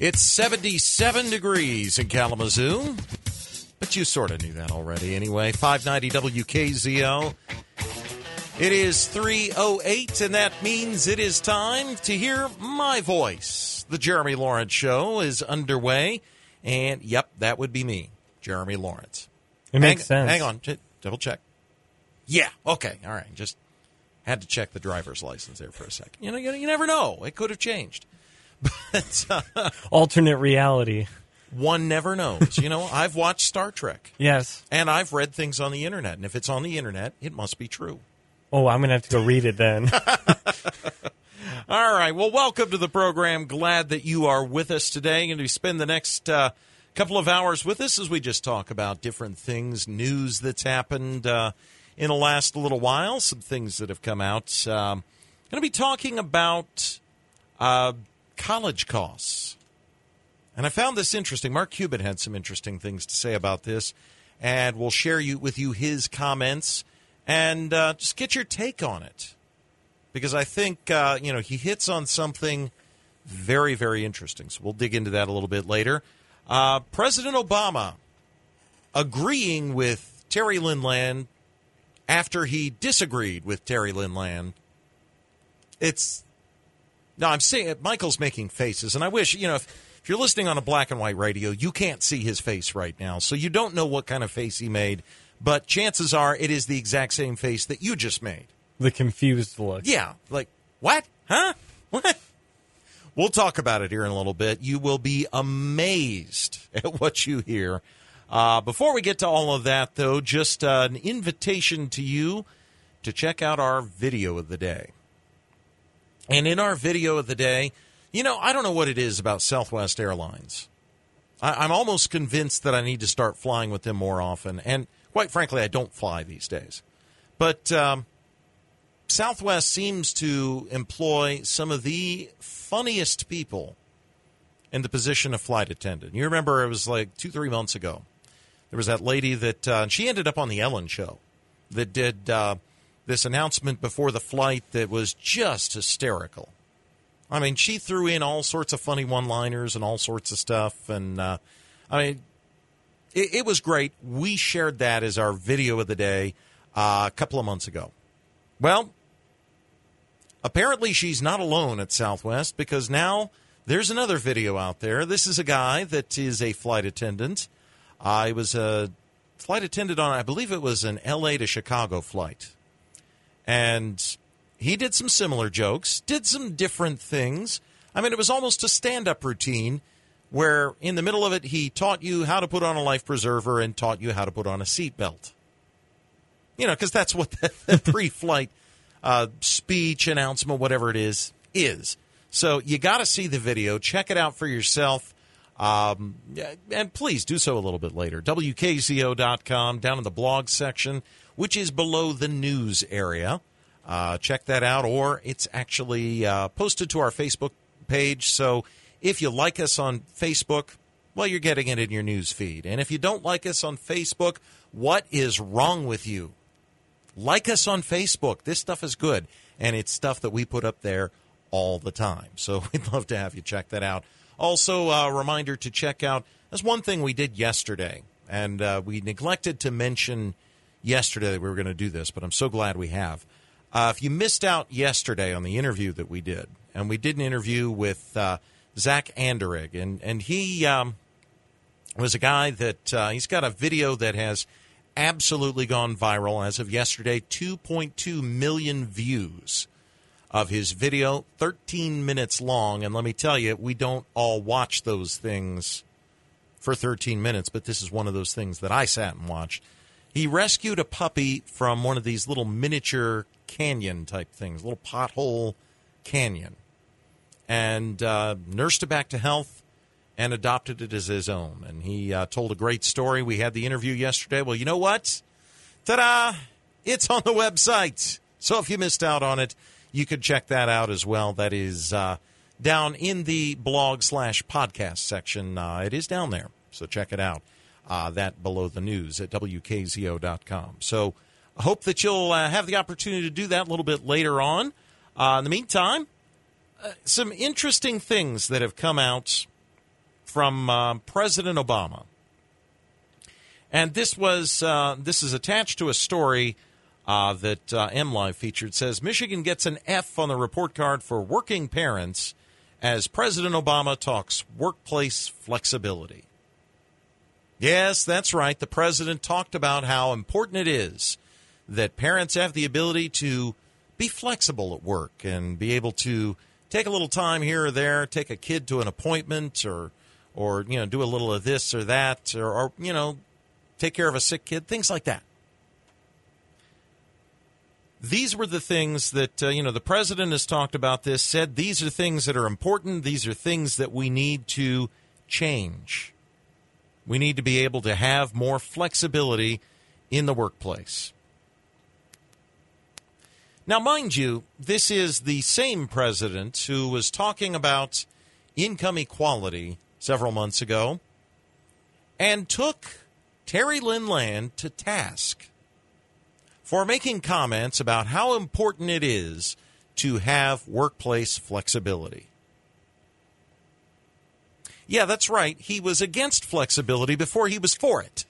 It's 77 degrees in Kalamazoo, but you sort of knew that already anyway. 590 WKZO. It is 3:08, and that means it is time to hear my voice. The Jeremy Lawrence Show is underway, and yep, that would be me, Jeremy Lawrence. It makes sense. Hang on, double check. Yeah, okay, all right. Just had to check the driver's license there for a second. You know, you never know. It could have changed. But alternate reality. One never knows. You know, I've watched Star Trek. Yes. And I've read things on the internet. And if it's on the internet, it must be true. Oh, I'm going to have to go read it then. All right. Well, welcome to the program. Glad that you are with us today. Going to spend the next couple of hours with us as we just talk about different things, news that's happened in the last little while, some things that have come out. Going to be talking about college costs. And I found this interesting. Mark Cuban had some interesting things to say about this, and we'll share with you his comments and just get your take on it. Because I think, he hits on something very, very interesting. So we'll dig into that a little bit later. President Obama agreeing with Terry Lin-Land after he disagreed with Terry Lin-Land. I'm saying it, Michael's making faces, and I wish, if you're listening on a black and white radio, you can't see his face right now, so you don't know what kind of face he made, but chances are it is the exact same face that you just made. The confused look. Yeah, like, what? Huh? What? We'll talk about it here in a little bit. You will be amazed at what you hear. Before we get to all of that, though, just an invitation to you to check out our video of the day. And in our video of the day, I don't know what it is about Southwest Airlines. I'm almost convinced that I need to start flying with them more often. And quite frankly, I don't fly these days. But Southwest seems to employ some of the funniest people in the position of flight attendant. You remember it was like 2-3 months ago. There was that lady that she ended up on the Ellen Show that did this announcement before the flight that was just hysterical. I mean, she threw in all sorts of funny one-liners and all sorts of stuff. And, it was great. We shared that as our video of the day a couple of months ago. Well, apparently she's not alone at Southwest because now there's another video out there. This is a guy that is a flight attendant. He was a flight attendant on, I believe it was an L.A. to Chicago flight. And he did some similar jokes, did some different things. I mean, it was almost a stand-up routine where in the middle of it, he taught you how to put on a life preserver and taught you how to put on a seatbelt. Because that's what the pre-flight speech, announcement, whatever it is. So you got to see the video. Check it out for yourself. And please do so a little bit later. WKZO.com, down in the blog section, which is below the news area. Check that out, or it's actually posted to our Facebook page. So if you like us on Facebook, well, you're getting it in your news feed. And if you don't like us on Facebook, what is wrong with you? Like us on Facebook. This stuff is good, and it's stuff that we put up there all the time. So we'd love to have you check that out. Also, a reminder to check out, that's one thing we did yesterday, and we neglected to mention yesterday that we were going to do this, but I'm so glad we have. If you missed out yesterday on the interview that we did, and we did an interview with Zach Anderegg, and he was a guy that he's got a video that has absolutely gone viral as of yesterday, 2.2 million views of his video, 13 minutes long. And let me tell you, we don't all watch those things for 13 minutes, but this is one of those things that I sat and watched. He rescued a puppy from one of these little miniature canyon type things, little pothole canyon, and nursed it back to health and adopted it as his own. And he told a great story. We had the interview yesterday. Well, you know what? Ta-da! It's on the website. So if you missed out on it, you could check that out as well. That is down in the blog/podcast section. It is down there, so check it out. That below the news at WKZO.com. So I hope that you'll have the opportunity to do that a little bit later on. In the meantime, some interesting things that have come out from President Obama. And this is attached to a story that MLive featured. It says, Michigan gets an F on the report card for working parents as President Obama talks workplace flexibility. Yes, that's right. The president talked about how important it is that parents have the ability to be flexible at work and be able to take a little time here or there, take a kid to an appointment or do a little of this or that or take care of a sick kid, things like that. These were the things that, the president has talked about this, said these are things that are important. These are things that we need to change. We need to be able to have more flexibility in the workplace. Now, mind you, this is the same president who was talking about income equality several months ago and took Terry Lynn Land to task for making comments about how important it is to have workplace flexibility. Yeah, that's right. He was against flexibility before he was for it.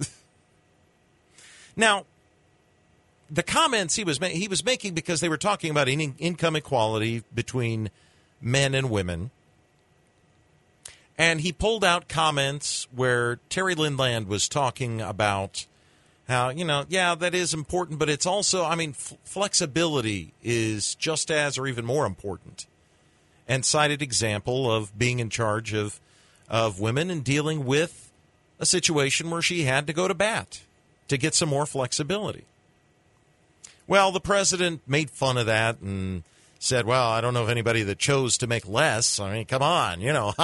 Now, the comments he was making because they were talking about income equality between men and women. And he pulled out comments where Terry Lynn Land was talking about how, that is important, but it's also, flexibility is just as or even more important. And cited example of being in charge of women and dealing with a situation where she had to go to bat to get some more flexibility. Well, the president made fun of that and said, well, I don't know of anybody that chose to make less. I mean, come on,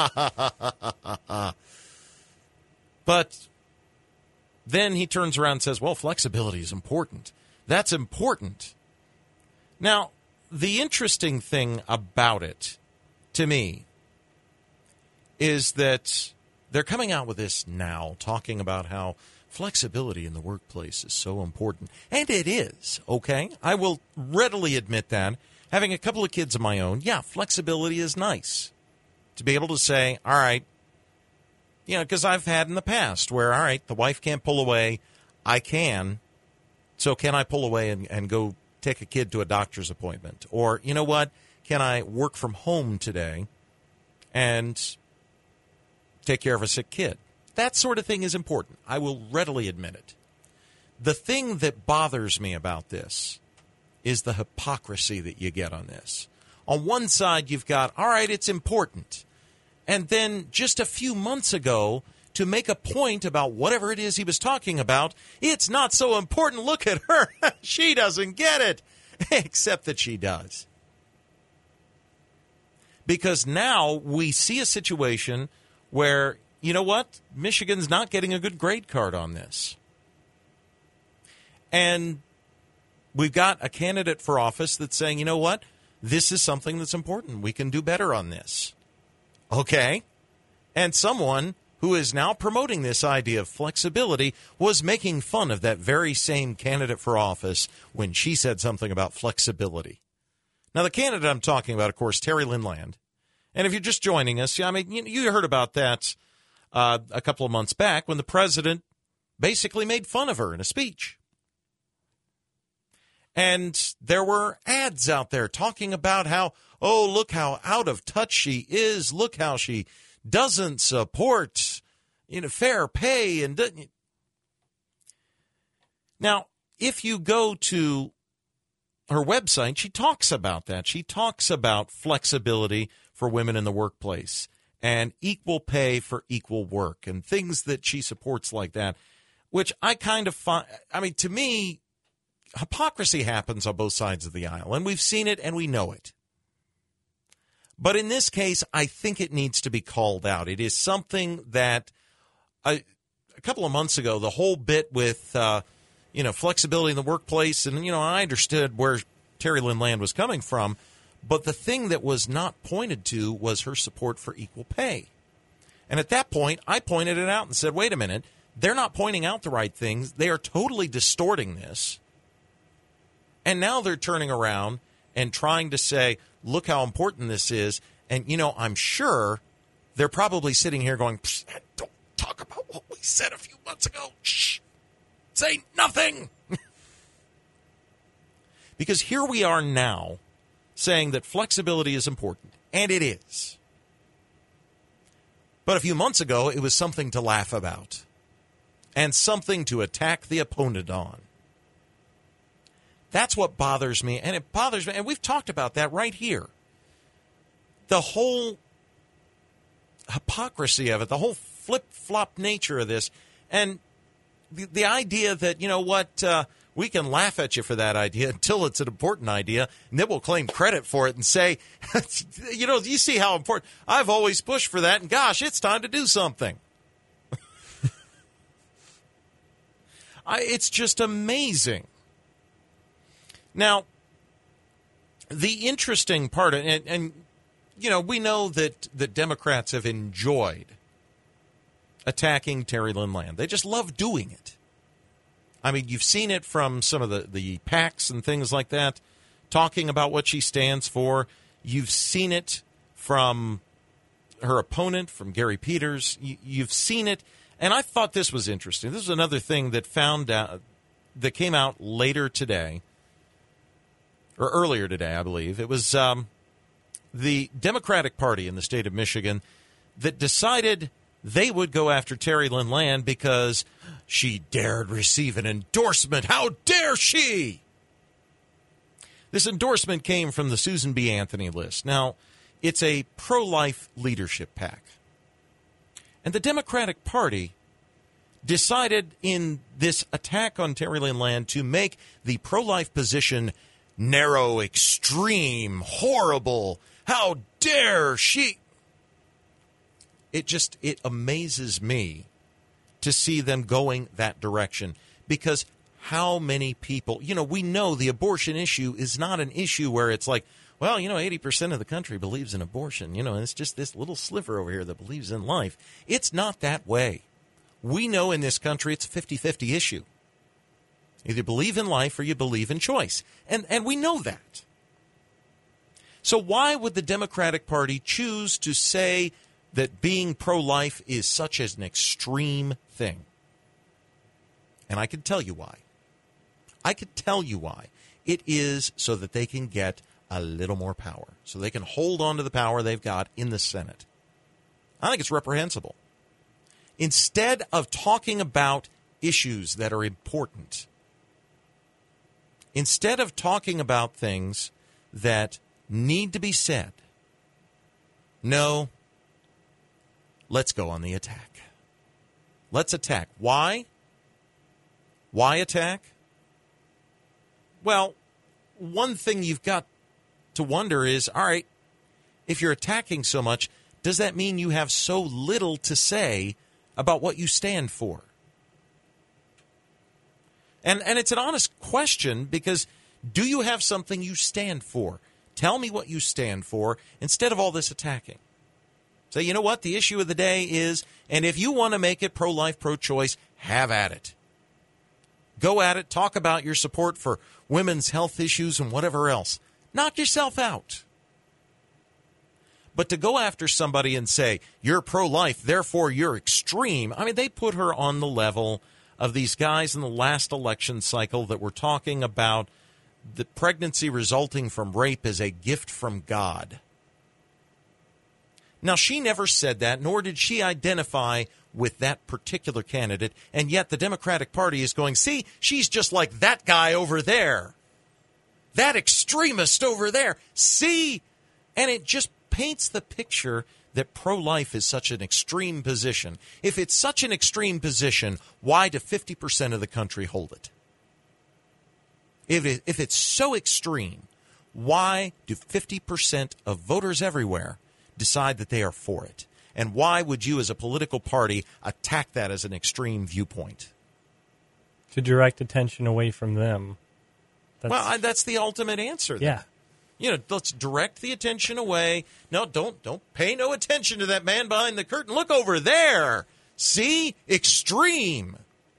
But then he turns around and says, well, flexibility is important. That's important. Now, the interesting thing about it, to me, is that they're coming out with this now, talking about how flexibility in the workplace is so important. And it is, okay? I will readily admit that. Having a couple of kids of my own, yeah, flexibility is nice. To be able to say, all right, because I've had in the past where, all right, the wife can't pull away, I can, so can I pull away and go take a kid to a doctor's appointment? Or, you know what, can I work from home today and take care of a sick kid? That sort of thing is important. I will readily admit it. The thing that bothers me about this is the hypocrisy that you get on this. On one side, you've got, all right, it's important. And then just a few months ago, to make a point about whatever it is he was talking about, it's not so important. Look at her. She doesn't get it. Except that she does. Because now we see a situation where, you know what? Michigan's not getting a good grade card on this. And we've got a candidate for office that's saying, you know what? This is something that's important. We can do better on this. Okay. And someone who is now promoting this idea of flexibility was making fun of that very same candidate for office when she said something about flexibility. Now, the candidate I'm talking about, of course, Terry Lynn Land. And if you're just joining us, you heard about that a couple of months back when the president basically made fun of her in a speech. And there were ads out there talking about how, oh, look how out of touch she is. Look how she doesn't support, fair pay. And now, if you go to her website, she talks about that. She talks about flexibility for women in the workplace and equal pay for equal work and things that she supports like that, which I kind of find, to me, hypocrisy happens on both sides of the aisle, and we've seen it and we know it. But in this case, I think it needs to be called out. It is something that a couple of months ago, the whole bit with, flexibility in the workplace, and, I understood where Terry Lynn Land was coming from, but the thing that was not pointed to was her support for equal pay. And at that point, I pointed it out and said, wait a minute, they're not pointing out the right things. They are totally distorting this. And now they're turning around and trying to say, look how important this is. And, I'm sure they're probably sitting here going, don't talk about what we said a few months ago. Shh. Say nothing. Because here we are now saying that flexibility is important, and it is. But a few months ago, it was something to laugh about and something to attack the opponent on. That's what bothers me, and it bothers me, and we've talked about that right here. The whole hypocrisy of it, the whole flip-flop nature of this, and the idea that, you know what, we can laugh at you for that idea until it's an important idea, and then we'll claim credit for it and say, you know, you see how important, I've always pushed for that, and gosh, it's time to do something. It's just amazing. Now, the interesting part, and you know, we know that the Democrats have enjoyed attacking Terry Lynn Land. They just love doing it. I mean, you've seen it from some of the PACs and things like that, talking about what she stands for. You've seen it from her opponent, from Gary Peters. You've seen it, and I thought this was interesting. This is another thing that that came out later today, or earlier today, I believe. It was the Democratic Party in the state of Michigan that decided they would go after Terry Lynn Land because she dared receive an endorsement. How dare she? This endorsement came from the Susan B. Anthony list. Now, it's a pro-life leadership PAC. And the Democratic Party decided in this attack on Terry Lynn Land to make the pro-life position narrow, extreme, horrible. How dare she? It amazes me to see them going that direction, because how many people, you know, we know the abortion issue is not an issue where it's like, well, you know, 80% of the country believes in abortion, you know, and it's just this little sliver over here that believes in life. It's not that way. We know in this country it's a 50-50 issue. Either you believe in life or you believe in choice. And we know that. So why would the Democratic Party choose to say that being pro-life is such an extreme thing? And I can tell you why. I could tell you why. It is so that they can get a little more power, so they can hold on to the power they've got in the Senate. I think it's reprehensible. Instead of talking about issues that are important, instead of talking about things that need to be said, no, let's go on the attack. Let's attack. Why? Why attack? Well, one thing you've got to wonder is, all right, if you're attacking so much, does that mean you have so little to say about what you stand for? And it's an honest question, because do you have something you stand for? Tell me what you stand for instead of all this attacking. Say, you know what, the issue of the day is, and if you want to make it pro-life, pro-choice, have at it. Go at it. Talk about your support for women's health issues and whatever else. Knock yourself out. But to go after somebody and say, you're pro-life, therefore you're extreme, I mean, they put her on the level of these guys in the last election cycle that were talking about the pregnancy resulting from rape as a gift from God. Now, she never said that, nor did she identify with that particular candidate, and yet the Democratic Party is going, see, she's just like that guy over there, that extremist over there, see? And it just paints the picture that pro-life is such an extreme position. If it's such an extreme position, why do 50% of the country hold it? If it's so extreme, why do 50% of voters everywhere decide that they are for it? And why would you as a political party attack that as an extreme viewpoint? To direct attention away from them. That's the ultimate answer. Then. Yeah. You know, let's direct the attention away. No, don't pay no attention to that man behind the curtain. Look over there. See? Extreme.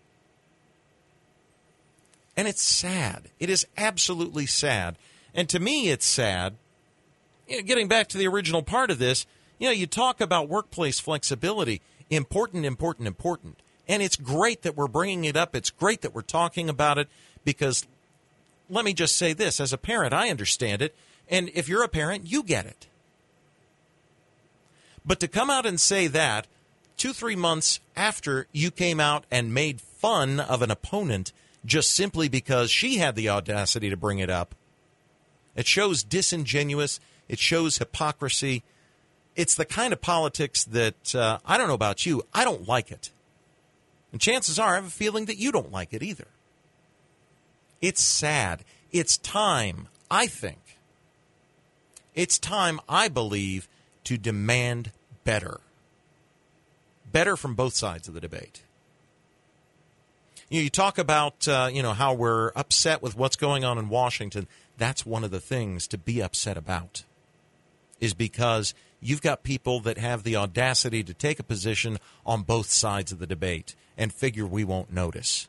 And it's sad. It is absolutely sad. And to me, it's sad. You know, getting back to the original part of this, You talk about workplace flexibility. Important, important, important. And it's great that we're bringing it up. It's great that we're talking about it because let me just say this. As a parent, I understand it. And if you're a parent, you get it. But to come out and say that 2-3 months after you came out and made fun of an opponent just simply because she had the audacity to bring it up, it shows disingenuous. It shows hypocrisy. It's the kind of politics that, I don't know about you, I don't like it. And chances are I have a feeling that you don't like it either. It's sad. It's time, I think. It's time, I believe, to demand better. Better from both sides of the debate. You talk about, how we're upset with what's going on in Washington. That's one of the things to be upset about, is because you've got people that have the audacity to take a position on both sides of the debate and figure we won't notice.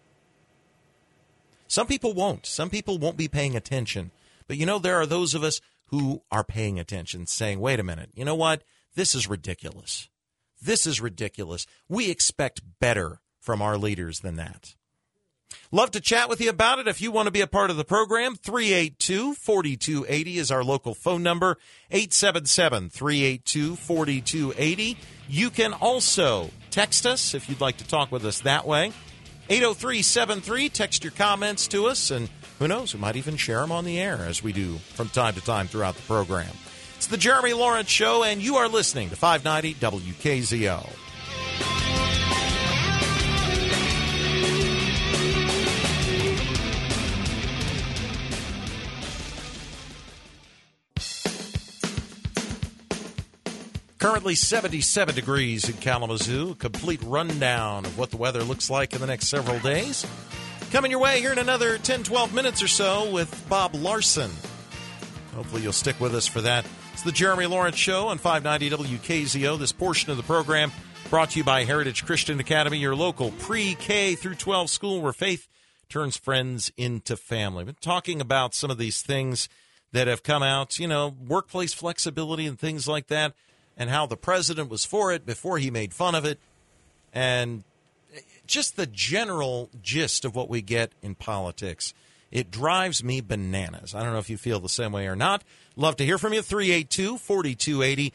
Some people won't. Some people won't be paying attention. But, there are those of us who are paying attention, saying, wait a minute, you know what? This is ridiculous. This is ridiculous. We expect better from our leaders than that. Love to chat with you about it. If you want to be a part of the program, 382-4280 is our local phone number, 877-382-4280. You can also text us if you'd like to talk with us that way. 803-73, text your comments to us, and who knows, we might even share them on the air as we do from time to time throughout the program. It's the Jeremy Lawrence Show, and you are listening to 590 WKZO. Currently 77 degrees in Kalamazoo. A complete rundown of what the weather looks like in the next several days. Coming your way here in another 10, 12 minutes or so with Bob Larson. Hopefully you'll stick with us for that. It's the Jeremy Lawrence Show on 590 WKZO. This portion of the program brought to you by Heritage Christian Academy, your local pre-K through 12 school where faith turns friends into family. We've been talking about some of these things that have come out, workplace flexibility and things like that, and how the president was for it before he made fun of it, and just the general gist of what we get in politics. It drives me bananas. I don't know if you feel the same way or not. Love to hear from you. 382-4280,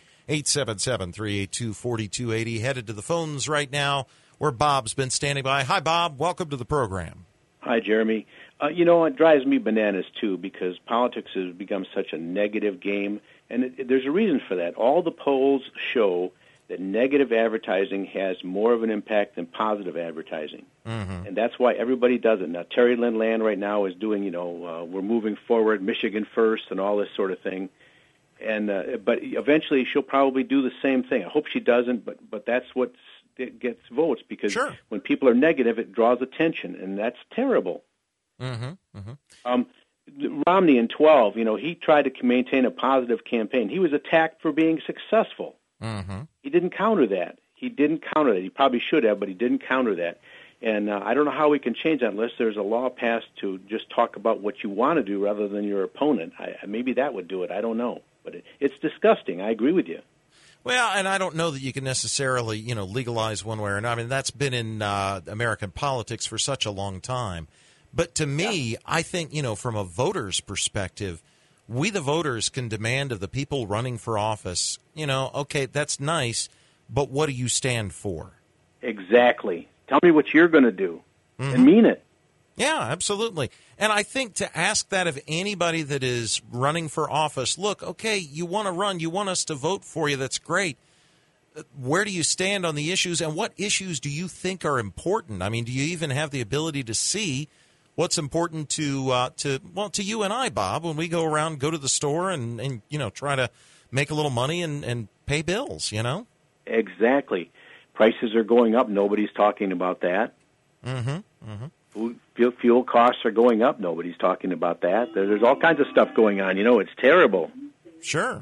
877-382-4280. Headed to the phones right now where Bob's been standing by. Hi, Bob. Welcome to the program. Hi, Jeremy. It drives me bananas, too, because politics has become such a negative game, and there's a reason for that. All the polls show that negative advertising has more of an impact than positive advertising. Mm-hmm. And that's why everybody does it. Now, Terry Lynn Land right now is doing, we're moving forward, Michigan first, and all this sort of thing. And but eventually she'll probably do the same thing. I hope she doesn't, but that's what gets votes, because when people are negative, it draws attention, and that's terrible. Mm-hmm. Mm-hmm. Romney in 12, he tried to maintain a positive campaign. He was attacked for being successful. Mm-hmm. He didn't counter that. He probably should have, but he didn't counter that. And I don't know how we can change that unless there's a law passed to just talk about what you want to do rather than your opponent. Maybe that would do it. I don't know. But it's disgusting. I agree with you. Well, and I don't know that you can necessarily, legalize one way or another. I mean, that's been in American politics for such a long time. But to me, I think, from a voter's perspective, we the voters can demand of the people running for office, okay, that's nice, but what do you stand for? Exactly. Tell me what you're going to do, and mean it. Yeah, absolutely. And I think to ask that of anybody that is running for office, look, okay, you want to run, you want us to vote for you, that's great. Where do you stand on the issues, and what issues do you think are important? I mean, do you even have the ability to see what's important to you and I, Bob, when we go around, go to the store and try to make a little money and pay bills, Exactly. Prices are going up. Nobody's talking about that. Mm-hmm. Mm-hmm. Fuel costs are going up. Nobody's talking about that. There's all kinds of stuff going on. It's terrible. Sure.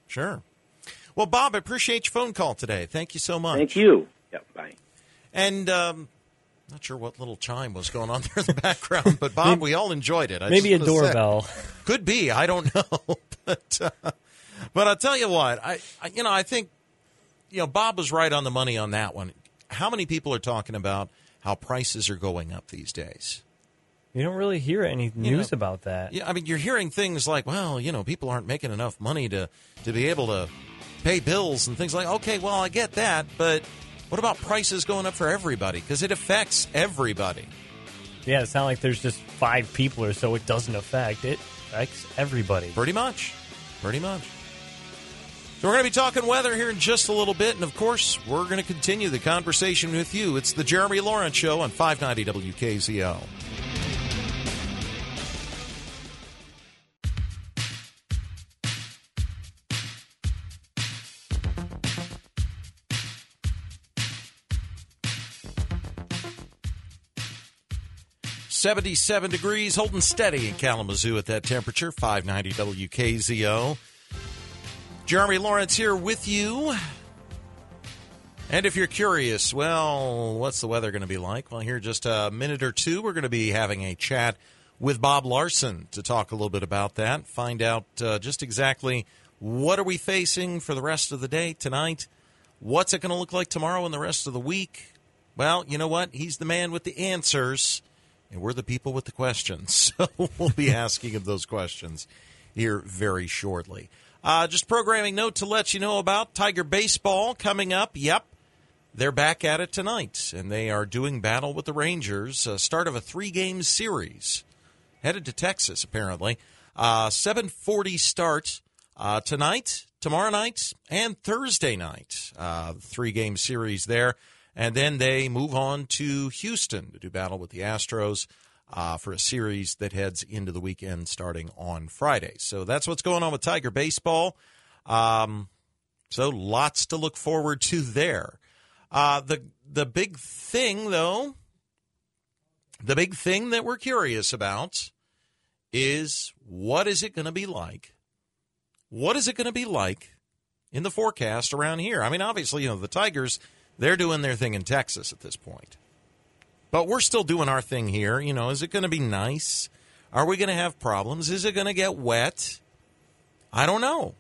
Well, Bob, I appreciate your phone call today. Thank you so much. Thank you. Yep, bye. And not sure what little chime was going on there in the background, but, Bob, we all enjoyed it. Maybe a doorbell. Could be. I don't know. But But I'll tell you what, I think, Bob was right on the money on that one. How many people are talking about how prices are going up these days? You don't really hear any news about that. Yeah, I mean, you're hearing things like, well, people aren't making enough money to be able to pay bills and things like, okay, well, I get that, but what about prices going up for everybody? Because it affects everybody. Yeah, it's not like there's just 5 people or so it doesn't affect. It affects everybody. Pretty much. So we're going to be talking weather here in just a little bit, and of course, we're going to continue the conversation with you. It's the Jeremy Lawrence Show on 590 WKZO. .77 degrees, holding steady in Kalamazoo at that temperature, 590 WKZO. Jeremy Lawrence here with you. And if you're curious, well, what's the weather going to be like? Well, here in just a minute or two, we're going to be having a chat with Bob Larson to talk a little bit about that, find out just exactly what are we facing for the rest of the day tonight, what's it going to look like tomorrow and the rest of the week. Well, you know what? He's the man with the answers. And we're the people with the questions, so we'll be asking him those questions here very shortly. Just programming note to let you know about Tiger Baseball coming up. Yep, they're back at it tonight, and they are doing battle with the Rangers, start of a 3-game series. Headed to Texas, apparently. 7:40 start tonight, tomorrow night, and Thursday night. 3-game series there. And then they move on to Houston to do battle with the Astros for a series that heads into the weekend starting on Friday. So that's what's going on with Tiger Baseball. So lots to look forward to there. The big thing, though, the big thing that we're curious about is what is it going to be like? What is it going to be like in the forecast around here? I mean, obviously, the Tigers, they're doing their thing in Texas at this point. But we're still doing our thing here. Is it going to be nice? Are we going to have problems? Is it going to get wet? I don't know.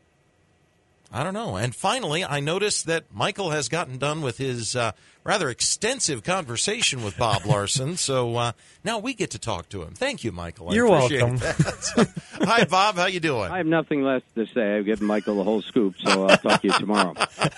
And finally, I noticed that Michael has gotten done with his rather extensive conversation with Bob Larson. So now we get to talk to him. Thank you, Michael. You're welcome. Hi, Bob. How you doing? I have nothing less to say. I've given Michael the whole scoop, so I'll talk to you tomorrow.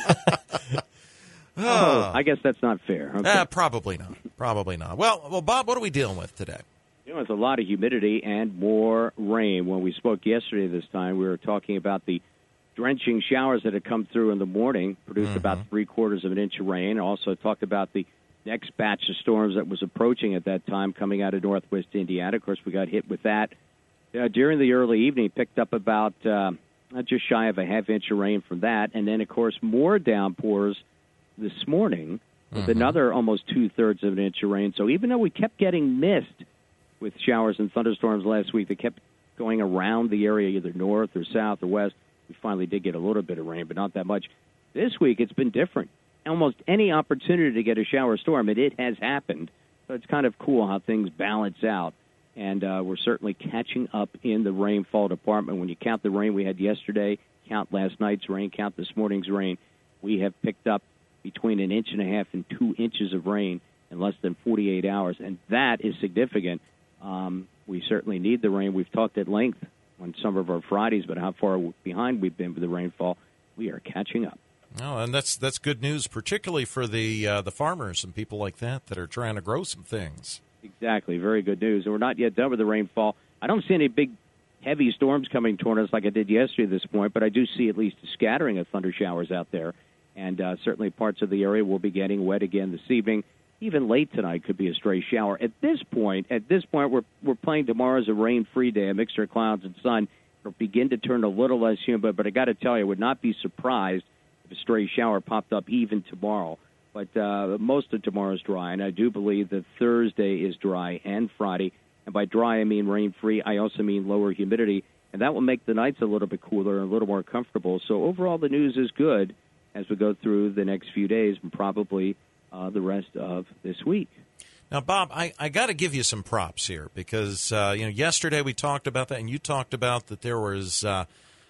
I guess that's not fair. Okay. Probably not. Well, Bob, what are we dealing with today? It's a lot of humidity and more rain. When we spoke yesterday this time, we were talking about the drenching showers that had come through in the morning, produced about 3/4 of an inch of rain. Also talked about the next batch of storms that was approaching at that time coming out of northwest Indiana. Of course, we got hit with that. During the early evening, picked up about just shy of a half inch of rain from that. And then, of course, more downpours this morning with another almost 2/3 of an inch of rain. So even though we kept getting mist with showers and thunderstorms last week, they kept going around the area, either north or south or west. We finally did get a little bit of rain, but not that much. This week, it's been different. Almost any opportunity to get a shower storm, and it has happened. So it's kind of cool how things balance out. And we're certainly catching up in the rainfall department. When you count the rain we had yesterday, count last night's rain, count this morning's rain, we have picked up between 1.5 inches and 2 inches of rain in less than 48 hours. And that is significant. We certainly need the rain. We've talked at length on some of our Fridays, but how far behind we've been with the rainfall. We are catching up. Oh, and that's good news, particularly for the farmers and people like that are trying to grow some things. Exactly, very good news. And we're not yet done with the rainfall. I don't see any big, heavy storms coming toward us like I did yesterday at this point, but I do see at least a scattering of thunder showers out there. And certainly parts of the area will be getting wet again this evening. Even late tonight could be a stray shower. At this point, we're playing tomorrow as a rain-free day, a mixture of clouds and sun. It'll begin to turn a little less humid, but I got to tell you, I would not be surprised if a stray shower popped up even tomorrow. But most of tomorrow's dry, and I do believe that Thursday is dry and Friday. And by dry, I mean rain-free. I also mean lower humidity, and that will make the nights a little bit cooler and a little more comfortable. So overall, the news is good as we go through the next few days and probably the rest of this week. Now, Bob, I got to give you some props here because, yesterday we talked about that, and you talked about that there was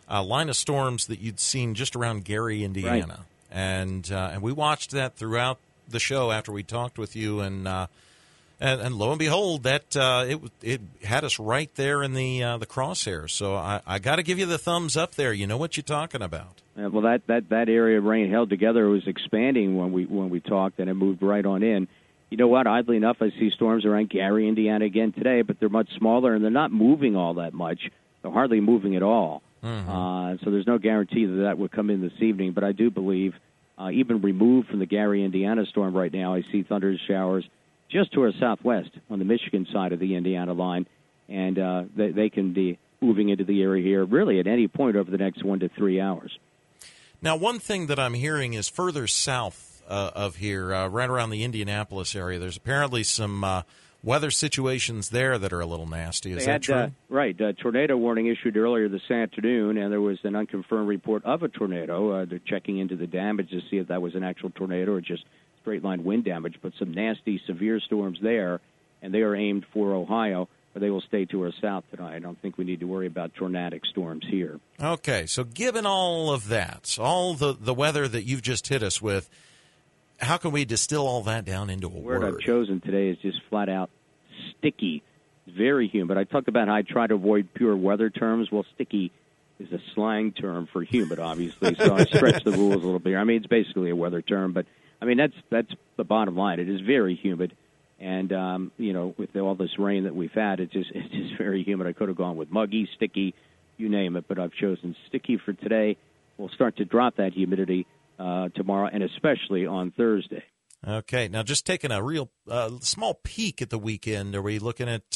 line of storms that you'd seen just around Gary, Indiana. Right. And we watched that throughout the show after we talked with you, and lo and behold, that it had us right there in the crosshairs. So I got to give you the thumbs up there. You know what you're talking about. Well, that area of rain held together. It was expanding when we talked, and it moved right on in. You know what? Oddly enough, I see storms around Gary, Indiana again today, but they're much smaller, and they're not moving all that much. They're hardly moving at all. Mm-hmm. So there's no guarantee that would come in this evening. But I do believe, even removed from the Gary, Indiana storm right now, I see thunder showers just to our southwest on the Michigan side of the Indiana line, and they can be moving into the area here really at any point over the next 1 to 3 hours. Now, one thing that I'm hearing is further south of here, right around the Indianapolis area, there's apparently some weather situations there that are a little nasty. Is that true? Right. Tornado warning issued earlier this afternoon, and there was an unconfirmed report of a tornado. They're checking into the damage to see if that was an actual tornado or just straight-line wind damage, but some nasty, severe storms there, and they are aimed for Ohio, but they will stay to our south tonight. I don't think we need to worry about tornadic storms here. Okay, so given all of that, all the weather that you've just hit us with, how can we distill all that down into a word? The word I've chosen today is just flat-out sticky. It's very humid. I talked about how I try to avoid pure weather terms. Well, sticky is a slang term for humid, obviously, so I stretch the rules a little bit here. I mean, it's basically a weather term, but I mean, that's the bottom line. It is very humid, and with all this rain that we've had, it's just very humid. I could have gone with muggy, sticky, you name it, but I've chosen sticky for today. We'll start to drop that humidity tomorrow, and especially on Thursday. Okay, now just taking a real small peek at the weekend. Are we looking at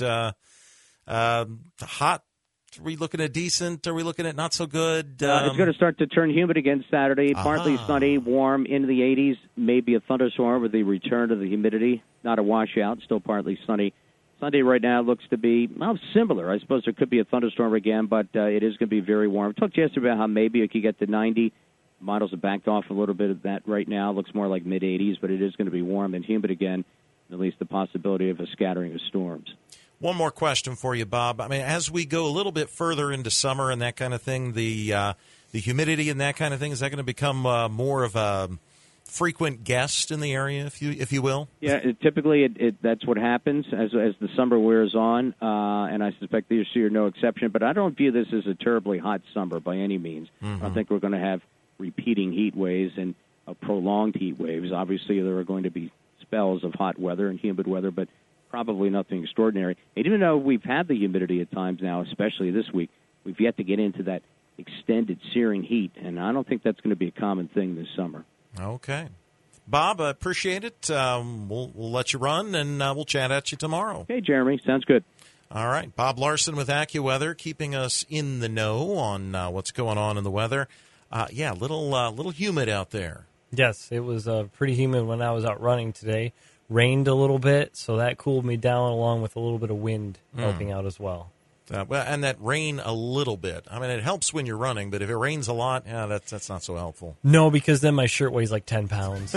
hot? Are we looking at decent? Are we looking at not so good? It's going to start to turn humid again Saturday. Partly sunny, warm, into the 80s. Maybe a thunderstorm with the return of the humidity. Not a washout, still partly sunny. Sunday right now looks to be similar. I suppose there could be a thunderstorm again, but it is going to be very warm. I talked yesterday about how maybe it could get to 90. Models have backed off a little bit of that right now. It looks more like mid-80s, but it is going to be warm and humid again, at least the possibility of a scattering of storms. One more question for you, Bob. I mean, as we go a little bit further into summer and that kind of thing, the humidity and that kind of thing, is that going to become more of a frequent guest in the area, if you will? Yeah, typically that's what happens as the summer wears on, and I suspect this year no exception. But I don't view this as a terribly hot summer by any means. Mm-hmm. I don't think we're going to have repeating heat waves and prolonged heat waves. Obviously, there are going to be spells of hot weather and humid weather, but probably nothing extraordinary. And even though we've had the humidity at times now, especially this week, we've yet to get into that extended searing heat, and I don't think that's going to be a common thing this summer. Okay. Bob, I appreciate it. We'll let you run, and we'll chat at you tomorrow. Okay, Jeremy. Sounds good. All right. Bob Larson with AccuWeather, keeping us in the know on what's going on in the weather. Yeah, little humid out there. Yes, it was pretty humid when I was out running today. Rained a little bit, so that cooled me down, along with a little bit of wind helping out as well. Well, and that rain a little bit. I mean, it helps when you're running, but if it rains a lot, that's not so helpful. No, because then my shirt weighs like 10 pounds.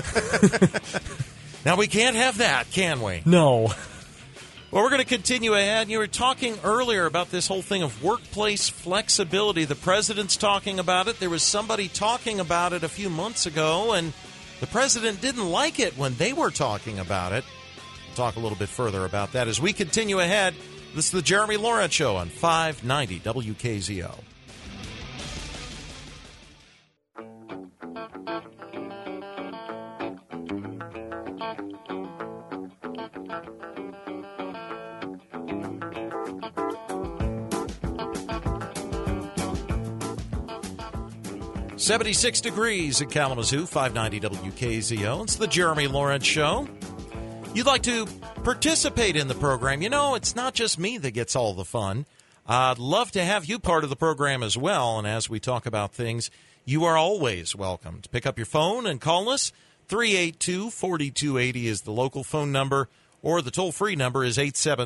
Now, we can't have that, can we? No. Well, we're going to continue ahead. You were talking earlier about this whole thing of workplace flexibility. The president's talking about it. There was somebody talking about it a few months ago, and the president didn't like it when they were talking about it. We'll talk a little bit further about that as we continue ahead. This is the Jeremy Lawrence Show on 590 WKZO. .76 degrees in Kalamazoo, 590 WKZO. It's the Jeremy Lawrence Show. You'd like to participate in the program. You know, it's not just me that gets all the fun. I'd love to have you part of the program as well. And as we talk about things, you are always welcome to pick up your phone and call us. 382-4280 is the local phone number, or the toll-free number is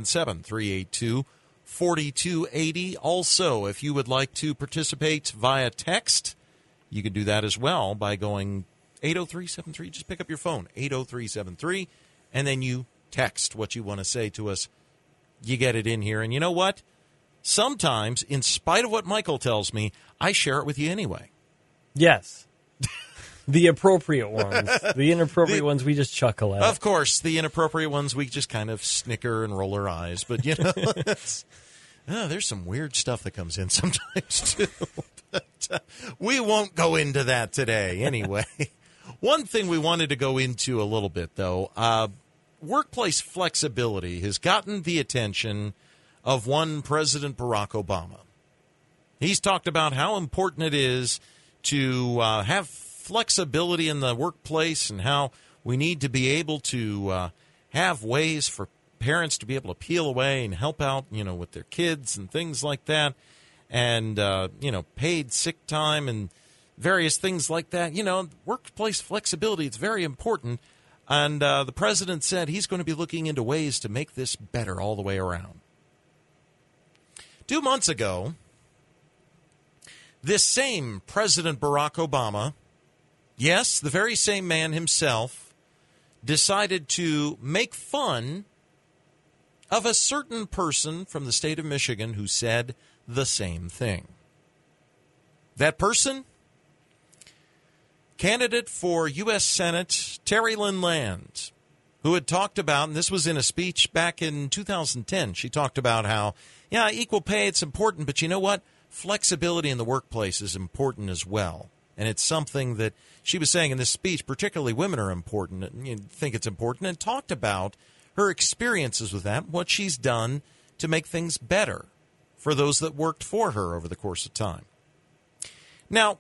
877-382-4280. Also, if you would like to participate via text, you can do that as well by going 80373. Just pick up your phone, 80373, and then you text what you want to say to us. You get it in here. And you know what? Sometimes, in spite of what Michael tells me, I share it with you anyway. Yes. The appropriate ones. The inappropriate ones we just chuckle at. Of course, the inappropriate ones we just kind of snicker and roll our eyes. But, there's some weird stuff that comes in sometimes, too. But, we won't go into that today anyway. One thing we wanted to go into a little bit, though, workplace flexibility has gotten the attention of one President Barack Obama. He's talked about how important it is to have flexibility in the workplace and how we need to be able to have ways for parents to be able to peel away and help out, with their kids and things like that. And, paid sick time and various things like that. Workplace flexibility, it's very important. And the president said he's going to be looking into ways to make this better all the way around. 2 months ago, this same President Barack Obama, yes, the very same man himself, decided to make fun of a certain person from the state of Michigan who said the same thing. That person? Candidate for U.S. Senate Terry Lynn Land, who had talked about, and this was in a speech back in 2010, she talked about how, equal pay, it's important, but you know what? Flexibility in the workplace is important as well. And it's something that she was saying in this speech, particularly women are important, and you think it's important, and talked about her experiences with that, what she's done to make things better for those that worked for her over the course of time. Now,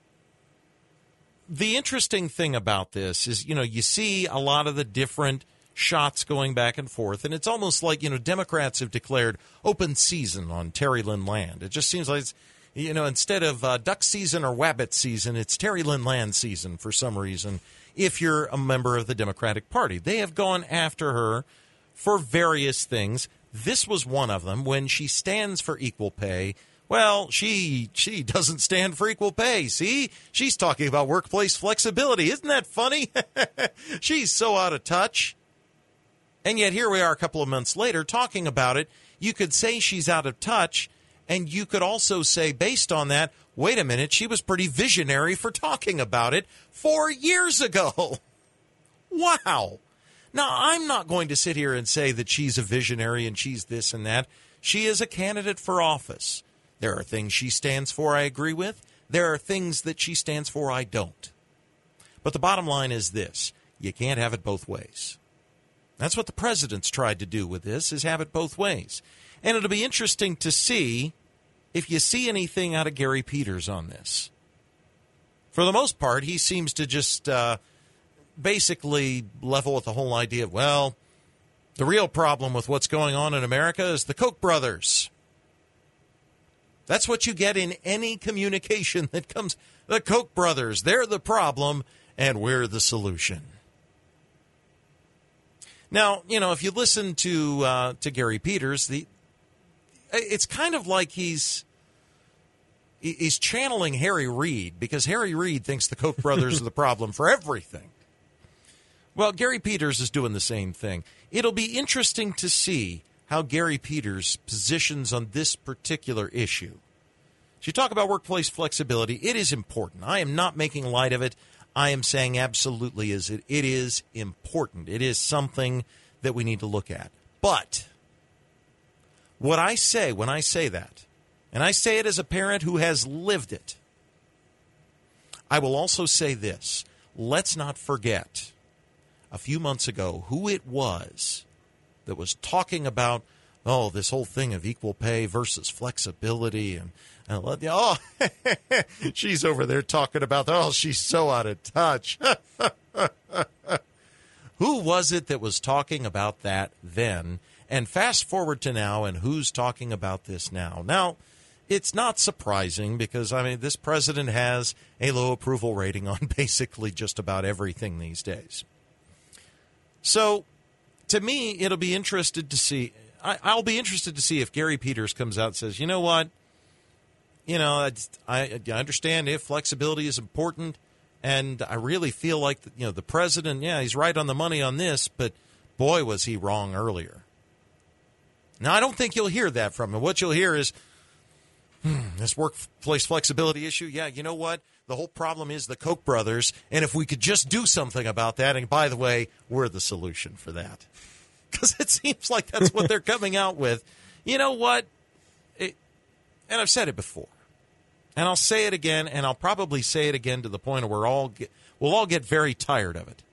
the interesting thing about this is, you see a lot of the different shots going back and forth, and it's almost like, Democrats have declared open season on Terry Lynn Land. It just seems like it's, instead of duck season or wabbit season, it's Terry Lynn Land season for some reason, if you're a member of the Democratic Party. They have gone after her for various things. This was one of them. When she stands for equal pay, well, she doesn't stand for equal pay. See? She's talking about workplace flexibility. Isn't that funny? She's so out of touch. And yet here we are a couple of months later talking about it. You could say she's out of touch, and you could also say, based on that, wait a minute, she was pretty visionary for talking about it 4 years ago. Wow. Now, I'm not going to sit here and say that she's a visionary and she's this and that. She is a candidate for office. There are things she stands for I agree with. There are things that she stands for I don't. But the bottom line is this. You can't have it both ways. That's what the president's tried to do with this, is have it both ways. And it'll be interesting to see if you see anything out of Gary Peters on this. For the most part, he seems to just basically level with the whole idea of, well, the real problem with what's going on in America is the Koch brothers. That's what you get in any communication that comes. The Koch brothers, they're the problem, and we're the solution. Now, if you listen to Gary Peters, it's kind of like he's channeling Harry Reid, because Harry Reid thinks the Koch brothers are the problem for everything. Well, Gary Peters is doing the same thing. It'll be interesting to see how Gary Peters positions on this particular issue. So you talk about workplace flexibility. It is important. I am not making light of it. I am saying absolutely it is important. It is something that we need to look at. But what I say when I say that, and I say it as a parent who has lived it, I will also say this. Let's not forget a few months ago who it was that was talking about, this whole thing of equal pay versus flexibility. And she's over there talking about, she's so out of touch. Who was it that was talking about that then? And fast forward to now, and who's talking about this now? Now, it's not surprising because, this president has a low approval rating on basically just about everything these days. So, to me, it'll be interested to see. I'll be interested to see if Gary Peters comes out and says, you know what? I understand if flexibility is important, and I really feel like the president, he's right on the money on this, but boy, was he wrong earlier. Now, I don't think you'll hear that from him. What you'll hear is, This workplace flexibility issue, yeah, you know what? The whole problem is the Koch brothers, and if we could just do something about that, and by the way, we're the solution for that. Because it seems like that's what they're coming out with. You know what? And I've said it before, and I'll say it again, and I'll probably say it again to the point where we'll all get very tired of it.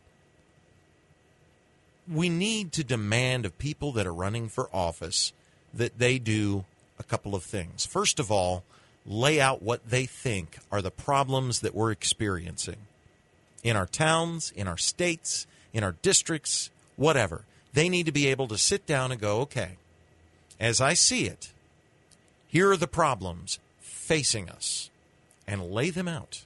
We need to demand of people that are running for office that they do a couple of things. First of all, lay out what they think are the problems that we're experiencing in our towns, in our states, in our districts, whatever. They need to be able to sit down and go, okay, as I see it, here are the problems facing us, and lay them out.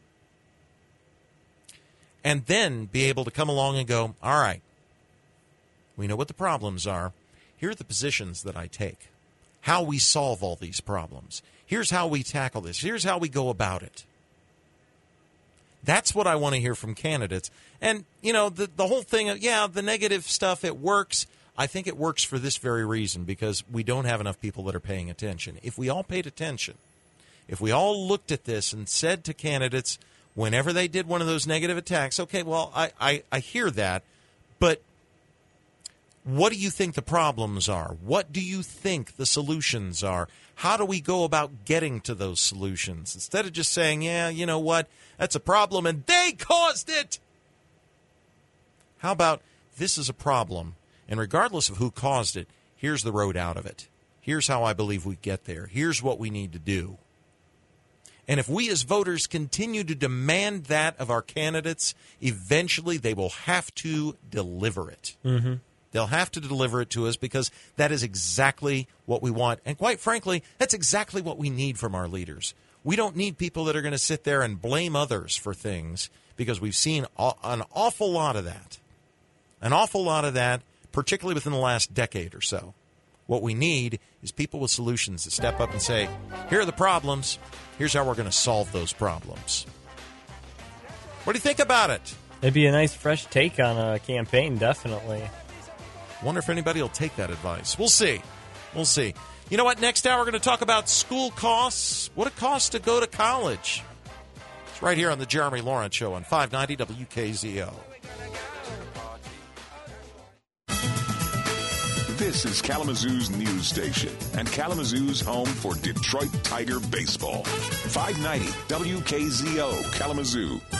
And then be able to come along and go, all right, we know what the problems are. Here are the positions that I take. How we solve all these problems. Here's how we tackle this. Here's how we go about it. That's what I want to hear from candidates. And, you know, the whole thing, the negative stuff, it works. I think it works for this very reason, because we don't have enough people that are paying attention. If we all paid attention, if we all looked at this and said to candidates, whenever they did one of those negative attacks, okay, well, I hear that, but what do you think the problems are? What do you think the solutions are? How do we go about getting to those solutions? Instead of just saying, yeah, you know what, that's a problem and they caused it. How about this is a problem, and regardless of who caused it, here's the road out of it. Here's how I believe we get there. Here's what we need to do. And if we as voters continue to demand that of our candidates, eventually they will have to deliver it. Mm-hmm. They'll have to deliver it to us, because that is exactly what we want. And quite frankly, that's exactly what we need from our leaders. We don't need people that are going to sit there and blame others for things, because we've seen an awful lot of that. An awful lot of that, particularly within the last decade or so. What we need is people with solutions to step up and say, here are the problems. Here's how we're going to solve those problems. What do you think about it? It'd be a nice fresh take on a campaign, definitely. Wonder if anybody will take that advice. We'll see. We'll see. You know what? Next hour, we're going to talk about school costs. What it costs to go to college. It's right here on the Jeremy Lawrence Show on 590 WKZO. This is Kalamazoo's news station and Kalamazoo's home for Detroit Tiger baseball. 590 WKZO Kalamazoo.